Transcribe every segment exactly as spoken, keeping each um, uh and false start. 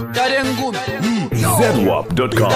Zedwap dot com.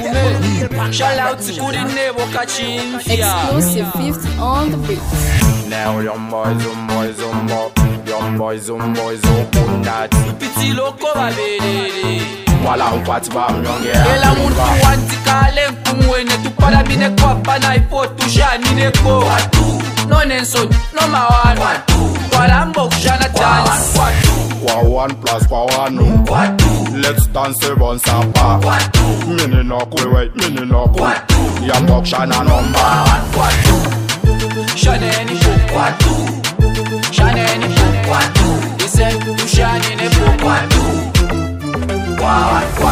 Exclusive fifth on the beat. Now young boys, young boys, young boys, young boys, young boys, open that. Petit loco va vedere. Wala upati ba mnyonge. Ela muntu wantikale nkumwene tuparabine kwa bana ipo tujanine ko. Watu no nenson no mawanu. Watu walambo kujana dance. Watu kwa one plus kwa one. Watu let's dance bon sapa. Watu mini no kwe mini no kwe. Watu yambok shana number. Watu shaneni po. Watu shaneni po. Watu listen tu shanene po. Watu Watu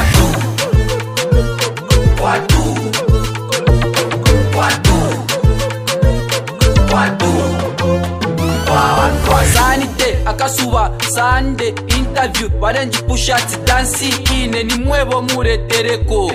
Watu Watu Watu Watu Sanite akasuba Sunday interview barenji pushati dansi ine ni mwebo muretereko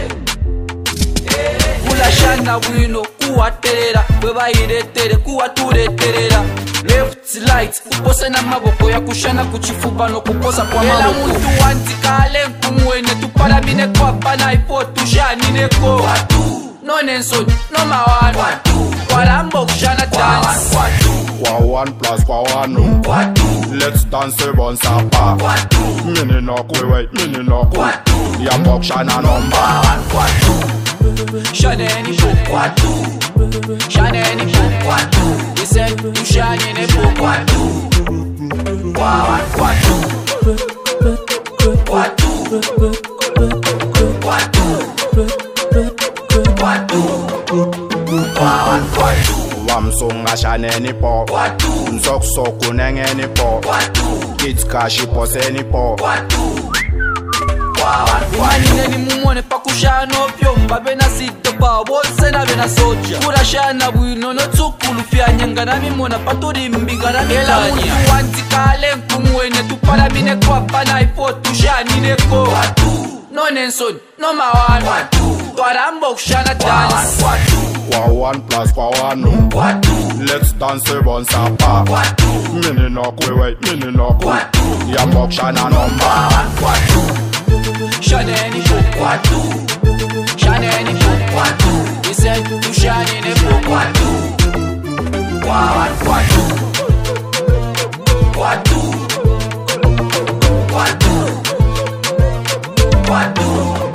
Kula shana wino kuwaterera bweba iretere kuwatureterera left light upose na maboko ya kushana kuchifuba no kuposa kwa maboko. Ela muntu wantikale nkumwene tuparabine kwa bana ipo tujanine ko. Watu no nenson no mawanu. Watu walambo kujana dance. Watu kwa one plus kwa one. Watu let's dance bon sapa. Watu mini no kwe mini no kwe. Watu yambok shana number. Watu shaneni po. Watu shaneni po. Watu listen tu shanene po. Watu Watu Watu Watu Watu Watu Wamsunga shaneni po. Watu msok soku nengeni po. Watu kids kashi poseni po. Watu Imanine ni mumone pakushano pyo mbabe na sito pa bose na bena soja kurashana bwino no tsukulu fyanyanga na mimona paturi mbigara mela muntu wantikale nkumwene tuparabine kwa bana ipo tujanine ko. Watu no nenson no mawanu. Watu twarambo kushana dance. Watu kwa one plus kwa one. Watu let's dance bon sapa. Watu mini no kwe mini no kwe. Watu yambok shana number. Watu shaneni po. Watu shaneni po. Watu listen tu shanene po. Watu Watu Watu Watu Watu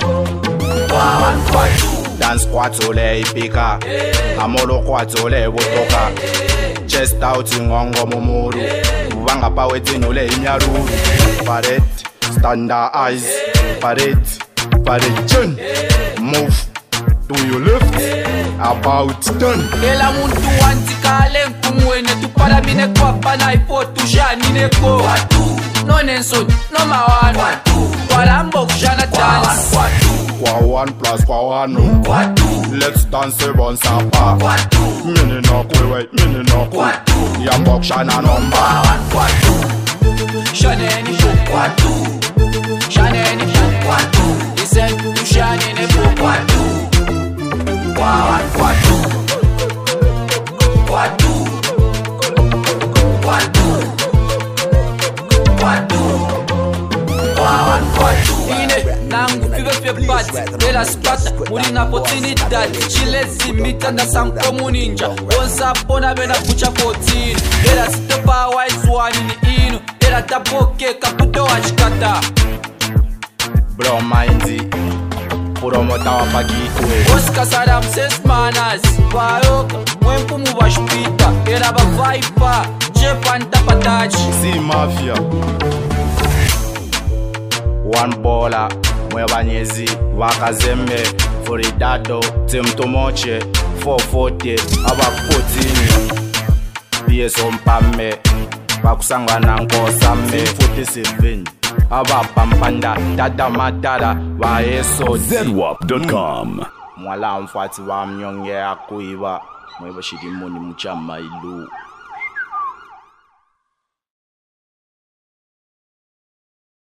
Watu dance kwatole ipika. Amolo kwatole botoka. Chest out ngongo mumuru. Vanga pa wetinyule imyaru. Parade standard eyes. Parade parade chin. Move to your left. About done. Ela muntu wantikale nkumwene tuparabine kwa bana ipo tujanine ko. Watu no nenson no mawanu. Watu walambo kujana dance. Watu kwa one plus kwa one. Watu let's dance bon sapa. Watu mini no kwe mini no kwe. Watu yambok shana number. Watu shaneni po. Watu shaneni po. Watu listen tu shanene po. Watu Watu Watu Watu Watu Watu Ine nangu five fye bati Ela spata mulina potinidad Chilezi mitanda sanko muninja Onsa pona bena kucha fourteen Ela sitepa wise wani ni inu Ela taboke kaputo wachikata Bro mindy Promota wapakitwe Oscar Saddam says manners Bayoka Mwempu mubashpita Era ba viper Jepan tapatachi Si mafia One baller Mwebanyezi Wakazembe Furidado Timtomoche four forty Aba fourteen P S Ompame Bakusangana nkosame forty-seven Aba pampanda Dada madara Wa eso Zedwap dot com. Mwala mfati wa mnyonge akuiwa Mweba shidimoni mchama ilu